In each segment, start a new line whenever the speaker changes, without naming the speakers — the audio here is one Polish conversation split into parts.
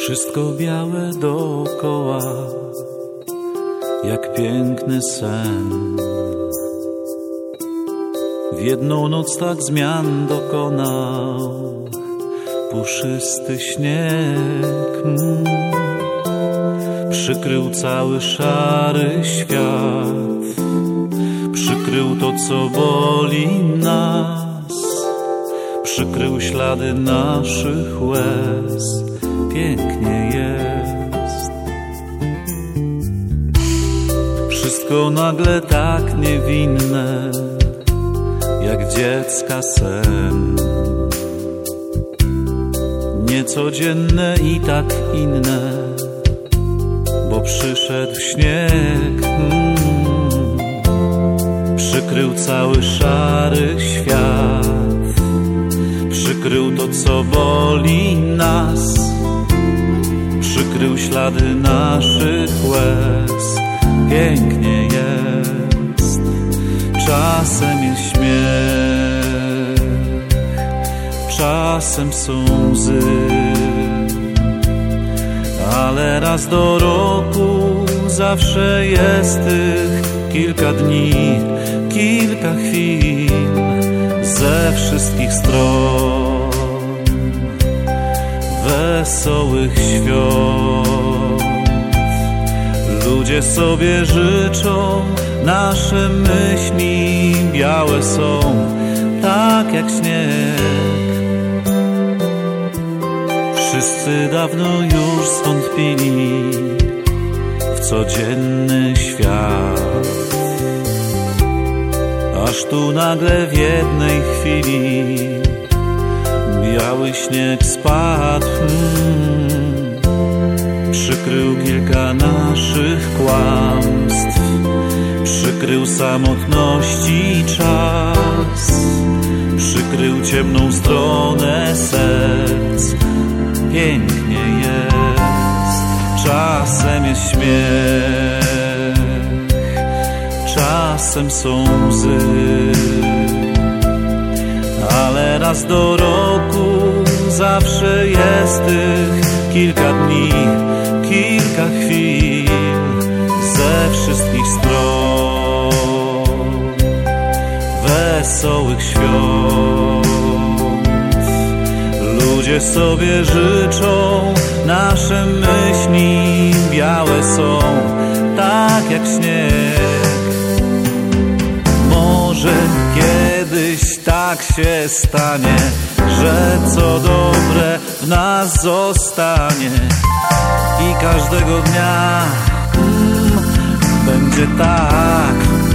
Wszystko białe dookoła, jak piękny sen. W jedną noc tak zmian dokonał puszysty śnieg. Przykrył cały szary świat, przykrył to, co boli nas, przykrył ślady naszych łez. Pięknie jest. Wszystko nagle tak niewinne, jak dziecka sen. Niecodzienne i tak inne, bo przyszedł śnieg. Przykrył cały szary świat, przykrył to, co boli nas, przykrył ślady naszych łez. Pięknie jest. Czasem jest śmiech, czasem są łzy, ale raz do roku zawsze jest tych kilka dni, kilka chwil ze wszystkich stron wesołych świąt. Ludzie sobie życzą, nasze myśli białe są, tak jak śnieg. Wszyscy dawno już zwątpili w codzienny świat, aż tu nagle w jednej chwili biały śnieg spadł. Przykrył kilka naszych kłamstw, przykrył samotności czas, przykrył ciemną stronę serc. Pięknie jest. Czasem jest śmiech, czasem są łzy, ale raz do roku zawsze jest tych kilka dni, kilka chwil ze wszystkich stron wesołych świąt. Ludzie sobie życzą, nasze myśli białe są, tak jak śnieg. Może kiedyś tak się stanie, że co dobre w nas zostanie i każdego dnia będzie tak,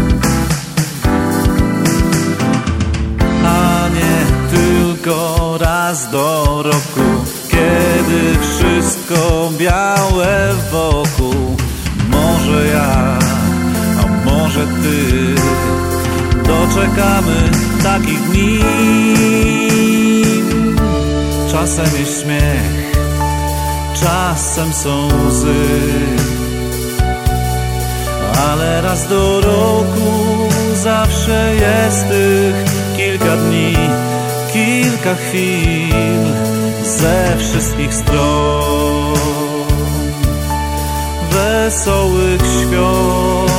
a nie tylko raz do roku, kiedy wszystko białe wokół. Może ja, a może ty, doczekamy takich dni. Czasem jest śmiech, czasem są łzy, ale raz do roku zawsze jest tych kilka dni, kilka chwil ze wszystkich stron wesołych świąt.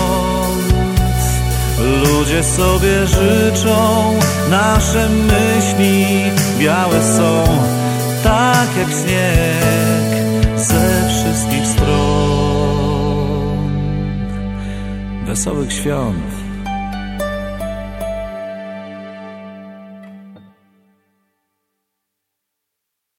Ludzie sobie życzą, nasze myśli białe są, tak jak śnieg ze wszystkich stron wesołych świąt.